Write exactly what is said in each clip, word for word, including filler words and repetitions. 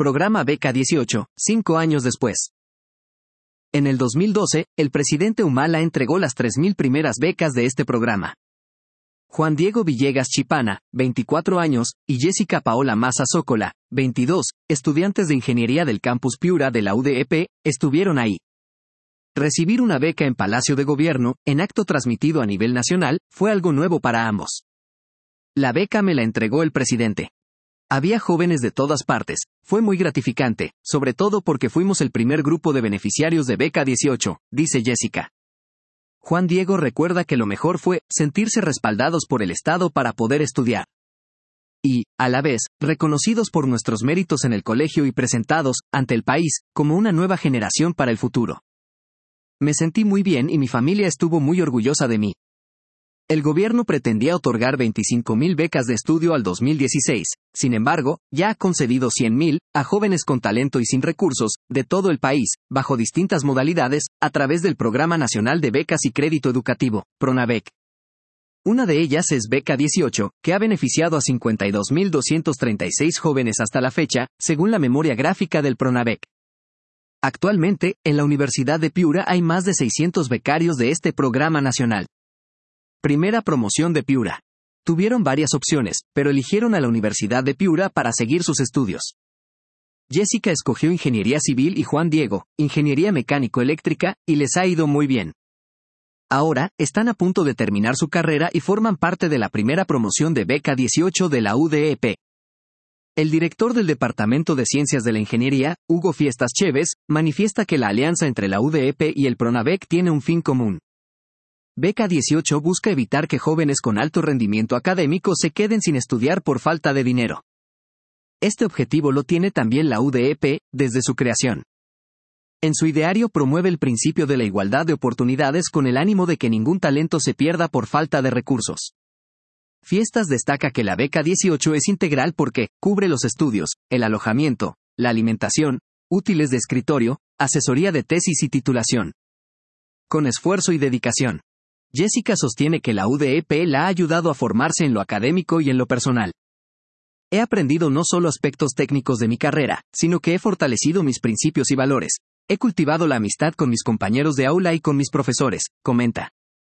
Programa Beca dieciocho, cinco años después. En el dos mil doce, el presidente Humala entregó las tres mil primeras becas de este programa. Juan Diego Villegas Chipana, veinticuatro años, y Jessica Paola Maza Zócola, veintidós, estudiantes de ingeniería del campus Piura de la U D E P, estuvieron ahí. Recibir una beca en Palacio de Gobierno, en acto transmitido a nivel nacional, fue algo nuevo para ambos. La beca me la entregó el presidente. Había jóvenes de todas partes, fue muy gratificante, sobre todo porque fuimos el primer grupo de beneficiarios de Beca dieciocho, dice Jessica. Juan Diego recuerda que lo mejor fue sentirse respaldados por el Estado para poder estudiar. Y, a la vez, reconocidos por nuestros méritos en el colegio y presentados, ante el país, como una nueva generación para el futuro. Me sentí muy bien y mi familia estuvo muy orgullosa de mí. El gobierno pretendía otorgar veinticinco mil becas de estudio al dos mil dieciséis, sin embargo, ya ha concedido cien mil, a jóvenes con talento y sin recursos, de todo el país, bajo distintas modalidades, a través del Programa Nacional de Becas y Crédito Educativo, PRONAVEC. Una de ellas es Beca dieciocho, que ha beneficiado a cincuenta y dos mil doscientos treinta y seis jóvenes hasta la fecha, según la memoria gráfica del PRONAVEC. Actualmente, en la Universidad de Piura hay más de seiscientos becarios de este programa nacional. Primera promoción de Piura. Tuvieron varias opciones, pero eligieron a la Universidad de Piura para seguir sus estudios. Jessica escogió Ingeniería Civil y Juan Diego, Ingeniería Mecánico-Eléctrica, y les ha ido muy bien. Ahora, están a punto de terminar su carrera y forman parte de la primera promoción de Beca dieciocho de la U D E P. El director del Departamento de Ciencias de la Ingeniería, Hugo Fiestas Chévez, manifiesta que la alianza entre la U D E P y el PRONAVEC tiene un fin común. Beca dieciocho busca evitar que jóvenes con alto rendimiento académico se queden sin estudiar por falta de dinero. Este objetivo lo tiene también la U D E P, desde su creación. En su ideario promueve el principio de la igualdad de oportunidades con el ánimo de que ningún talento se pierda por falta de recursos. Fiestas destaca que la Beca dieciocho es integral porque cubre los estudios, el alojamiento, la alimentación, útiles de escritorio, asesoría de tesis y titulación. Con esfuerzo y dedicación. Jessica sostiene que la U D E P la ha ayudado a formarse en lo académico y en lo personal. He aprendido no solo aspectos técnicos de mi carrera, sino que he fortalecido mis principios y valores. He cultivado la amistad con mis compañeros de aula y con mis profesores, comenta.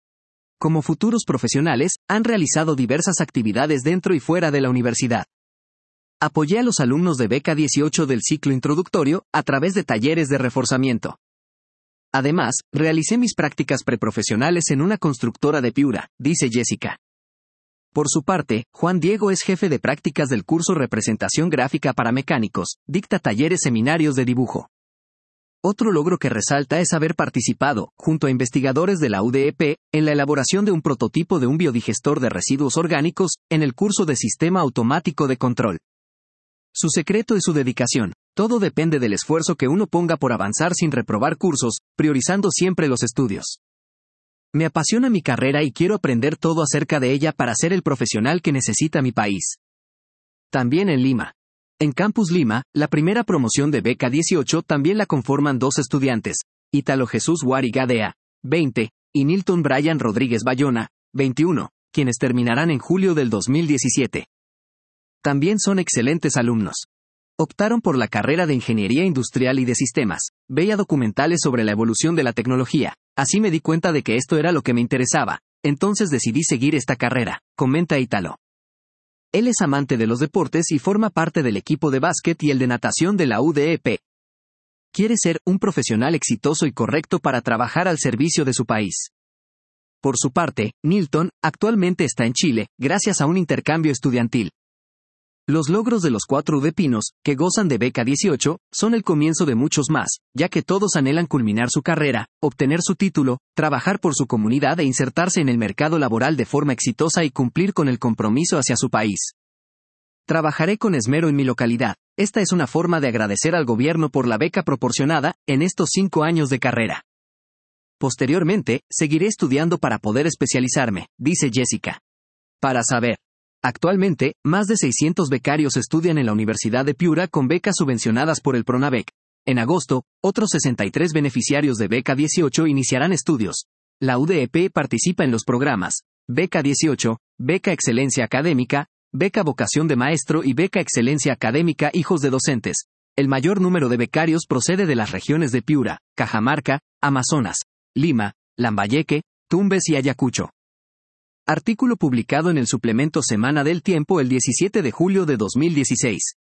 Como futuros profesionales, han realizado diversas actividades dentro y fuera de la universidad. Apoyé a los alumnos de Beca dieciocho del ciclo introductorio, a través de talleres de reforzamiento. Además, realicé mis prácticas preprofesionales en una constructora de Piura, dice Jessica. Por su parte, Juan Diego es jefe de prácticas del curso Representación Gráfica para Mecánicos, dicta talleres seminarios de dibujo. Otro logro que resalta es haber participado, junto a investigadores de la U D E P, en la elaboración de un prototipo de un biodigestor de residuos orgánicos, en el curso de Sistema Automático de Control. Su secreto es su dedicación. Todo depende del esfuerzo que uno ponga por avanzar sin reprobar cursos, priorizando siempre los estudios. Me apasiona mi carrera y quiero aprender todo acerca de ella para ser el profesional que necesita mi país. También en Lima. En Campus Lima, la primera promoción de Beca dieciocho también la conforman dos estudiantes, Ítalo Jesús Wari Gadea, veinte, y Nilton Brian Rodríguez Bayona, veintiuno, quienes terminarán en julio del dos mil diecisiete. También son excelentes alumnos. Optaron por la carrera de Ingeniería Industrial y de Sistemas. Veía documentales sobre la evolución de la tecnología. Así me di cuenta de que esto era lo que me interesaba. Entonces decidí seguir esta carrera, comenta Ítalo. Él es amante de los deportes y forma parte del equipo de básquet y el de natación de la U D E P. Quiere ser un profesional exitoso y correcto para trabajar al servicio de su país. Por su parte, Nilton, actualmente está en Chile, gracias a un intercambio estudiantil. Los logros de los cuatro udepinos, que gozan de Beca dieciocho, son el comienzo de muchos más, ya que todos anhelan culminar su carrera, obtener su título, trabajar por su comunidad e insertarse en el mercado laboral de forma exitosa y cumplir con el compromiso hacia su país. Trabajaré con esmero en mi localidad. Esta es una forma de agradecer al gobierno por la beca proporcionada, en estos cinco años de carrera. Posteriormente, seguiré estudiando para poder especializarme, dice Jessica. Para saber. Actualmente, más de seiscientos becarios estudian en la Universidad de Piura con becas subvencionadas por el PRONAVEC. En agosto, otros sesenta y tres beneficiarios de Beca dieciocho iniciarán estudios. La U D E P participa en los programas Beca dieciocho, Beca Excelencia Académica, Beca Vocación de Maestro y Beca Excelencia Académica Hijos de Docentes. El mayor número de becarios procede de las regiones de Piura, Cajamarca, Amazonas, Lima, Lambayeque, Tumbes y Ayacucho. Artículo publicado en el suplemento Semana del Tiempo el diecisiete de julio de dos mil dieciséis.